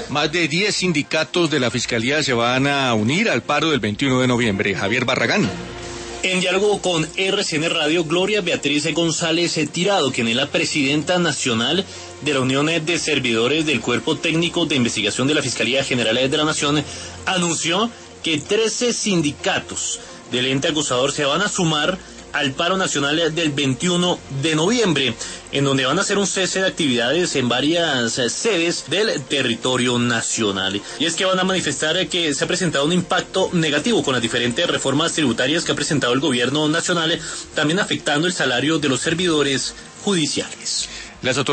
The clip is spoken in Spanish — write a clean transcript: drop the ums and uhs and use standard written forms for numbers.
Más de 10 sindicatos de la Fiscalía se van a unir al paro del 21 de noviembre. Javier Barragán. En diálogo con RCN Radio, Gloria Beatriz González Tirado, quien es la presidenta nacional de la Unión de Servidores del Cuerpo Técnico de Investigación de la Fiscalía General de la Nación, anunció que 13 sindicatos del ente acusador se van a sumar al paro nacional del 21 de noviembre, en donde van a hacer un cese de actividades en varias sedes del territorio nacional. Y es que van a manifestar que se ha presentado un impacto negativo con las diferentes reformas tributarias que ha presentado el gobierno nacional, también afectando el salario de los servidores judiciales.